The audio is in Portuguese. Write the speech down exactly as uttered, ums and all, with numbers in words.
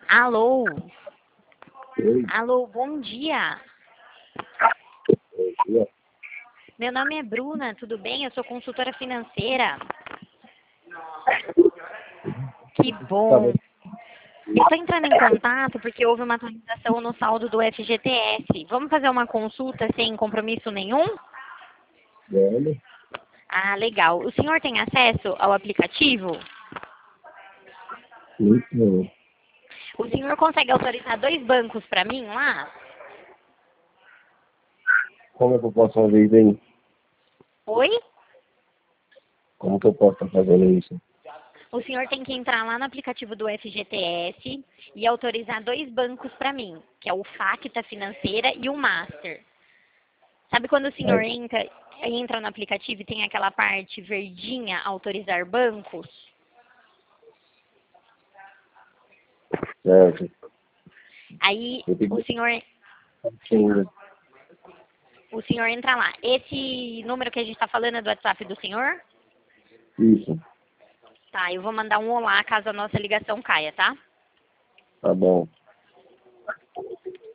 Alô? Oi, Alô, bom dia. bom dia. Meu nome é Bruna, tudo bem? Eu sou consultora financeira. Que Tá bom. bem. Eu estou entrando em contato porque houve uma atualização no saldo do F G T S. Vamos fazer uma consulta sem compromisso nenhum? Vamos. Ah, legal. O senhor tem acesso ao aplicativo? Então, O senhor consegue autorizar dois bancos para mim lá? como é que eu posso fazer isso aí? Oi? Como que eu posso estar fazendo isso? O senhor tem que entrar lá no aplicativo do F G T S e autorizar dois bancos para mim, que é o Facta Financeira e o Master. Sabe quando o senhor Aí, entra, entra no aplicativo e tem aquela parte verdinha, autorizar bancos? certo. Aí Eu tenho o que senhor, sim, o senhor entra lá. Esse número que a gente está falando é do WhatsApp do senhor? isso. Tá, eu vou mandar um olá caso a nossa ligação caia, tá? Tá bom.